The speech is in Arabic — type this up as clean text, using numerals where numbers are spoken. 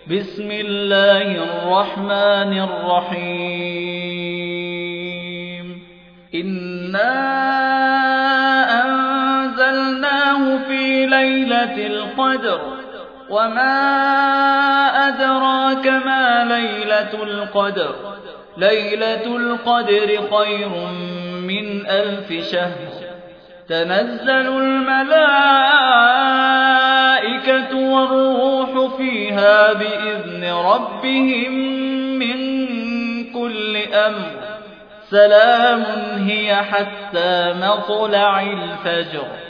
بسم الله الرحمن الرحيم إنا أنزلناه في ليلة القدر وما أدراك ما ليلة القدر ليلة القدر خير من 1000 شهر تنزل الملائكة والروح فيها بإذن ربهم من كل أمر سلام هي حتى مطلع الفجر